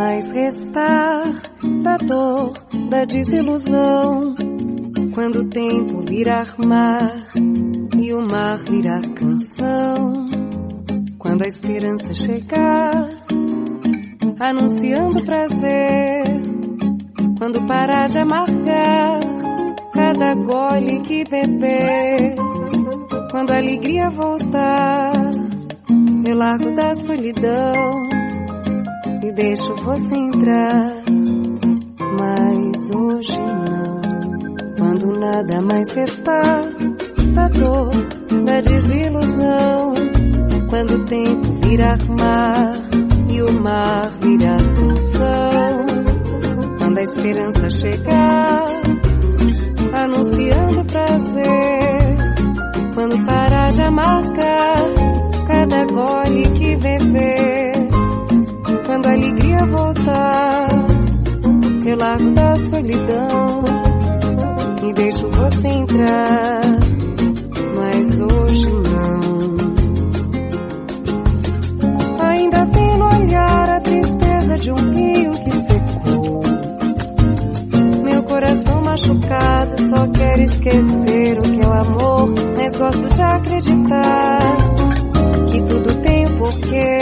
mais restar da dor, da desilusão, quando o tempo virar mar e o mar virar canção, quando a esperança chegar anunciando prazer, quando parar de amargar cada gole que beber, quando a alegria voltar, eu largo da solidão e deixo você entrar. Mas hoje não, quando nada mais restar da dor, da desilusão, quando o tempo virar mar e o mar virar canção, quando a esperança chegar anunciando prazer, quando parar de amargar cada gole que beber, quando a alegria voltar, eu largo da solidão e deixo você entrar. Mas hoje não. Ainda tem no olhar a tristeza de um rio que secou. Meu coração machucado só quer esquecer o que é o amor, mas gosto de acreditar que tudo tem um porquê.